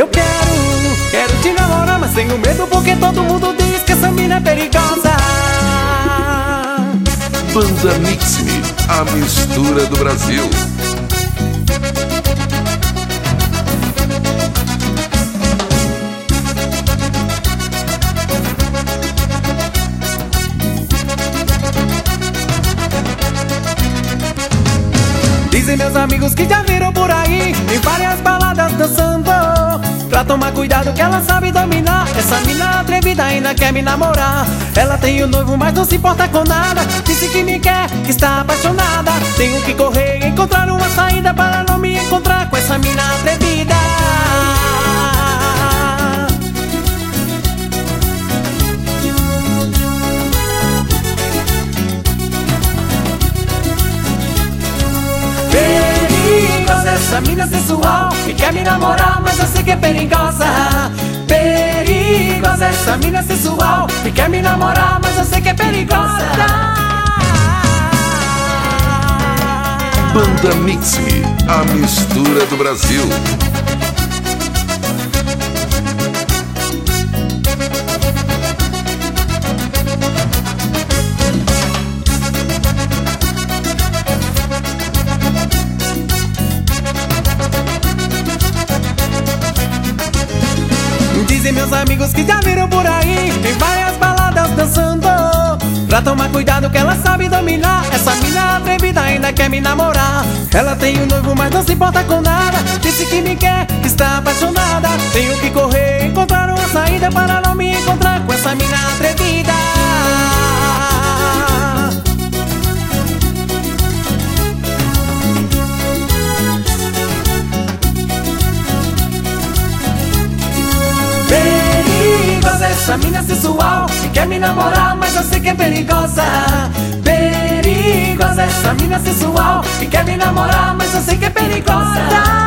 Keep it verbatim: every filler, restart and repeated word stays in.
Eu quero, quero te namorar, mas tenho medo porque todo mundo diz que essa mina é perigosa. Banda Mix Me, a mistura do Brasil. Dizem meus amigos que já viram por aí em várias baladas dançando. Pra tomar cuidado que ela sabe dominar. Essa mina atrevida ainda quer me namorar. Ela tem um noivo, mas não se importa com nada. Disse que me quer, que está apaixonada. Tenho que correr e encontrar uma saída para não me encontrar com essa mina atrevida. Perigosa, essa mina sensual que quer me namorar, mas eu sei que é perigosa. Perigosa, essa mina sensual que quer me namorar, mas eu sei que é perigosa. Banda Mix Me, a mistura do Brasil. Dizem meus amigos que já viram por aí em várias baladas dançando. Pra tomar cuidado que ela sabe dominar. Essa mina atrevida ainda quer me namorar. Ela tem um noivo, mas não se importa com nada. Disse que me quer, que está apaixonada. Tenho que correr e encontrar uma saída para não me encontrar com essa mina atrevida. Perigosa, essa mina sensual que quer me namorar, mas eu sei que é perigosa. Perigosa, essa mina sensual que quer me namorar, mas eu sei que é perigosa.